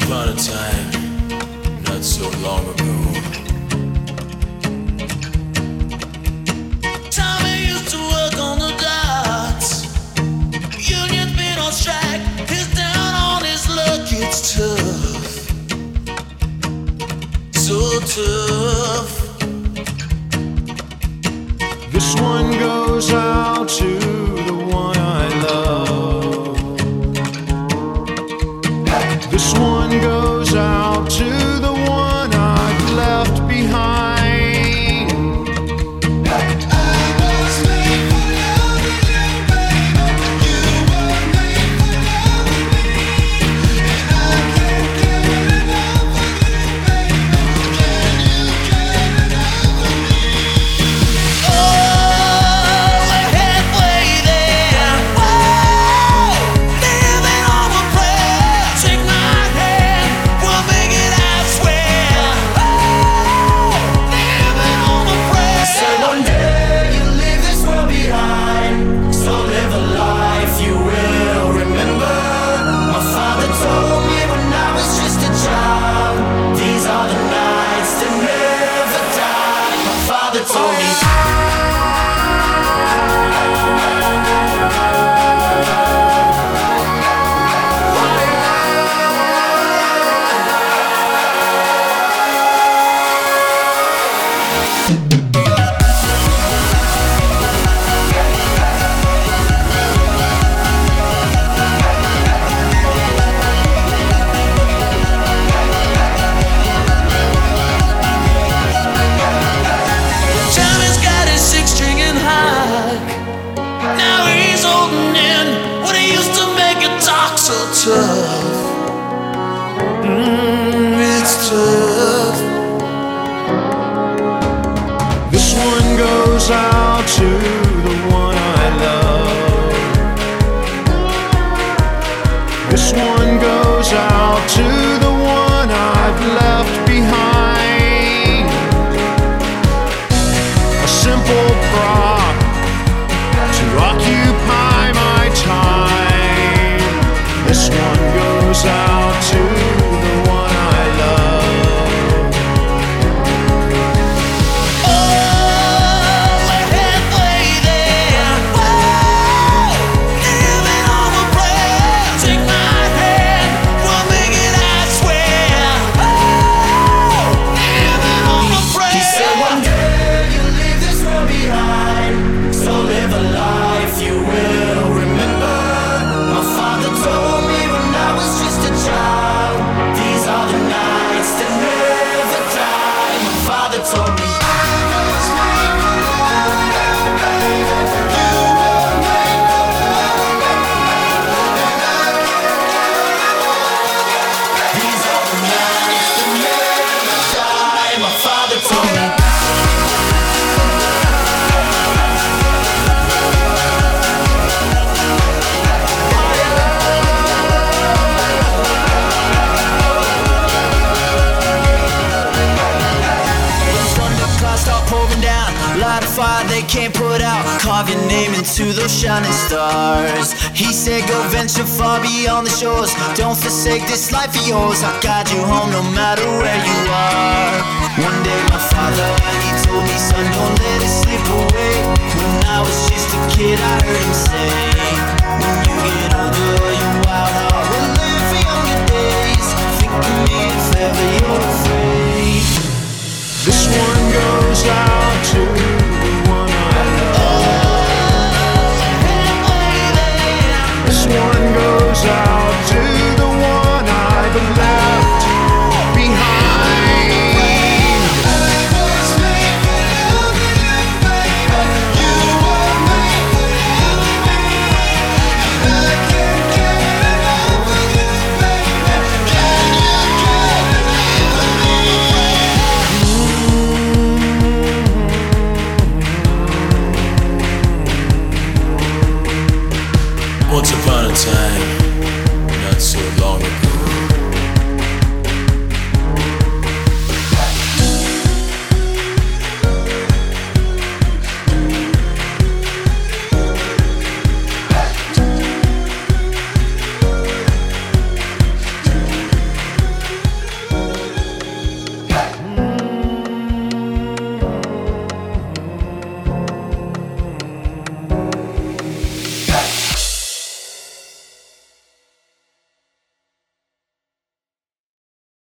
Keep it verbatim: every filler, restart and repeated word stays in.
upon a time, not so long ago. Tommy used to work on the docks. Union's been on strike. He's down on his luck. It's tough, so tough. This one goes out to the one I love. This one goes out to the one I've left behind. I was made for loving you, baby. You were made for loving me, and I can't get enough of you, baby. Can you get enough of me? Oh, we're halfway there. Whoa, living on a prayer. Take my hand, we'll make it, I swear. Oh, living on a prayer. Say one day you'll leave this world behind, so live a life you will remember. My father told me when I was just a child, these are the nights that never die. My father told me. Tommy's got his six-string and high. Now he's holding in what he used to make it talk so tough. Mm, it's tough. This one goes out to the one I love. This one goes out to the one I've left behind. A simple prop to occupy my time. This one goes out to the one I love. Oh, we're halfway there. Whoa, living on a prayer. Take my hand, we'll make it, I swear. Oh, living on a prayer. He said one day you'll leave this world behind, so live a life you will remember. My father told me when I was just a child, these are the nights that never die. My father told me. These are the nights that never die. My father told me. Thunderclouds start pouring down, light a fire they can't put out, carve your name into those shining stars. He said go venture far beyond the shores, don't forsake this life of yours, I'll guide you home no matter where you are. One day my father, he told me, son, don't let it slip away. When I was just a kid I heard him say, when you get older your wild heart will live for younger days. Think of me if ever you're afraid. This